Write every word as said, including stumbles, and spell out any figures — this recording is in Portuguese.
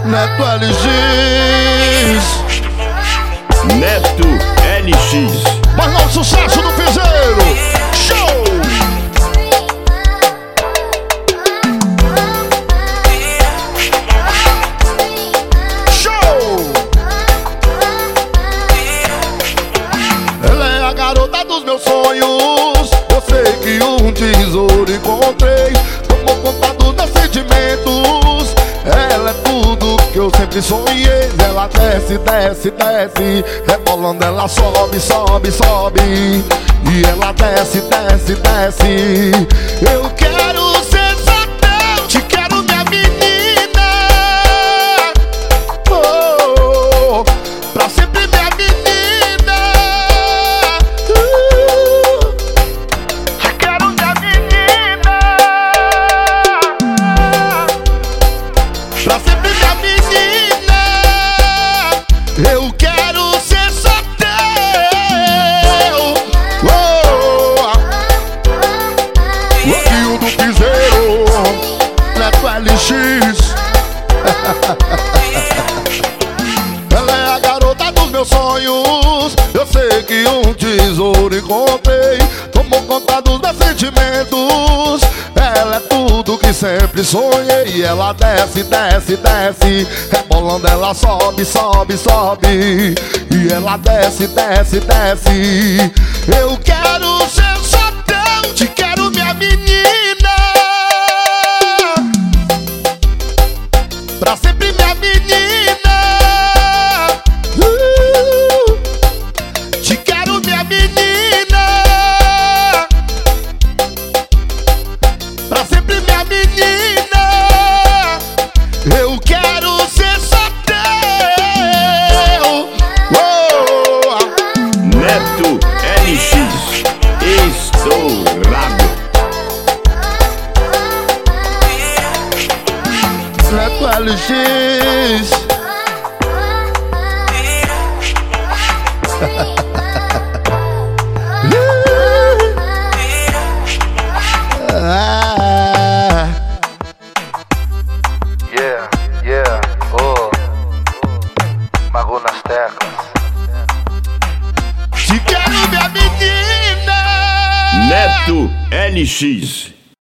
Neto L X. Neto L X. Mas não o sucesso do piseiro. Show! Show! Ela é a garota dos meus sonhos. Eu sei que um tesouro encontrei. Tomou conta dos meus sentimentos. Ela é tudo que eu sempre sonhei. Ela desce, desce, desce, rebolando ela sobe, sobe, sobe. E ela desce, desce, desce. Eu quero ser só teu, te quero minha menina. Oh, pra sempre minha menina. uh, Te quero minha menina. Pra sempre minha menina. Eu quero ser só teu. Oh, Louquinho do piseiro, Neto L X. Ela é a garota dos meus sonhos. Eu sei que um tesouro encontrei. Tomou conta dos meus sentimentos. Ela é tudo que sempre sonhei. E ela desce, desce, desce, rebolando ela sobe, sobe, sobe. E ela desce, desce, desce. Eu quero ser só teu, te quero minha menina. Pra sempre minha menina. uh, Te quero minha menina. Pra sempre minha menina. Eu quero ser só teu. Oh, Neto L X. Estourado. Neto L X. Ah. Yeah, yeah, oh, Mago nas teclas. Te quero minha menina. Neto L X.